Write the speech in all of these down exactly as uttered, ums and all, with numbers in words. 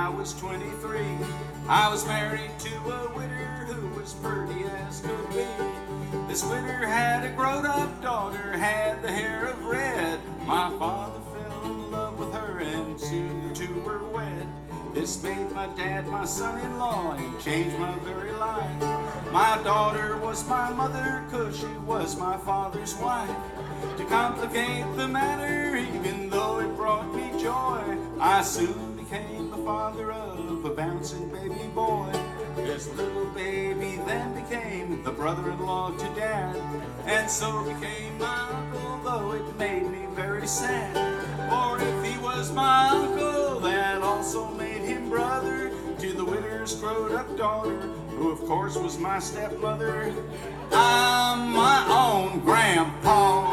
I was twenty-three. I was married to a widder who was pretty as could be. This widder had a grown-up daughter, had the hair of red. My father fell in love with her and soon the two were wed. This made my dad my son-in-law and changed my very life. My daughter was my mother, 'cause she was my father's wife. To complicate the matter, even though it brought me joy, I soon became the father of a bouncing baby boy. This little baby then became the brother-in-law to dad, and so became my uncle, though it made me very sad. For if he was my uncle, that also made him brother to the widow's grown-up daughter, who of course was my stepmother. I'm my own grandpa.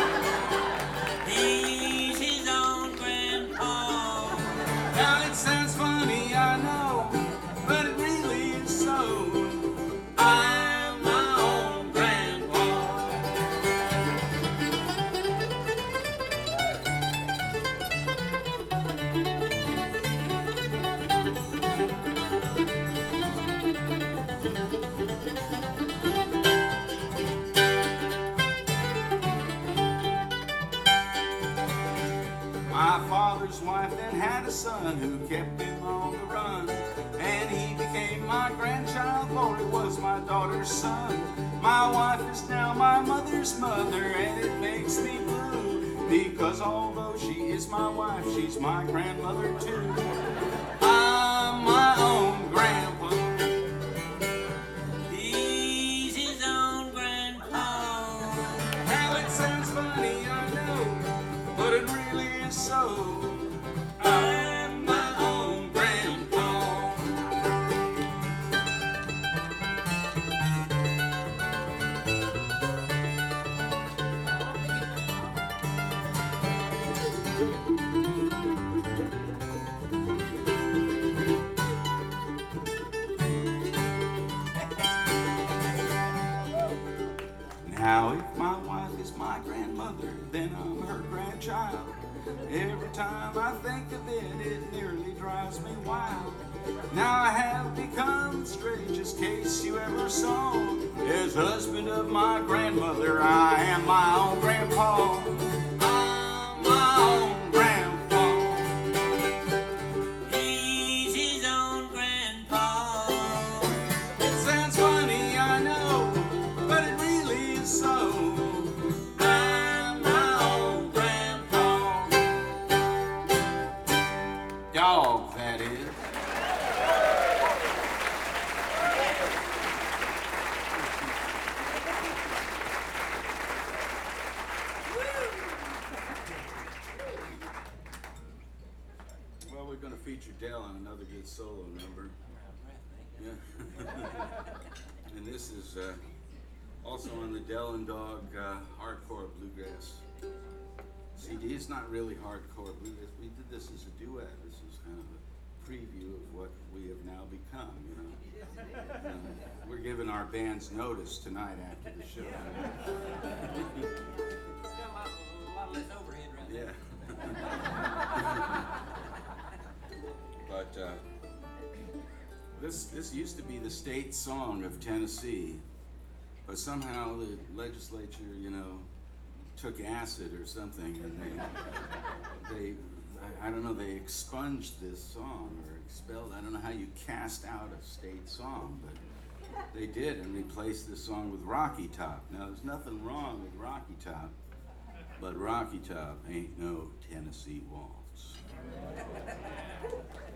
He's his own grandpa. Now it sounds funny, I know, but it really is so. I'm my own grandpa. My father's wife then had a son who kept him on the run, and he became my grandchild, for it was my daughter's son. My wife is now my mother's mother, and it makes me blue, because although she is my wife, she's my grandmother too. I'm my own grandpa. He's his own grandpa. Now it sounds funny, I know, but it really is so. I'm my own grandpa. Now if my wife is my grandmother, then I'm her grandchild. Every time I think of it, it nearly drives me wild. Now I have become the strangest case you ever saw. As husband of my grandmother, I am my own grandpa. I'm my own grandpa. He's his own grandpa. It sounds funny, I know, but it really is so. I'm my own grandpa. Dog, that is. Well, we're going to feature Dell on another good solo number. Yeah. And this is uh, also on the Dell and Dog uh, Hardcore Bluegrass C D. It's not really hardcore bluegrass. We did this as a duet. This is kind of a preview of what we have now become, you know. Uh, we're giving our bands notice tonight after the show. Got a lot, a lot less overhead right there. Yeah. But uh, this this used to be the state song of Tennessee, but somehow the legislature, you know, took acid or something, and they they I, I don't know, they expunged this song or expelled. I don't know how you cast out a state song, but they did, and replaced this song with Rocky Top. Now there's nothing wrong with Rocky Top, but Rocky Top ain't no Tennessee waltz.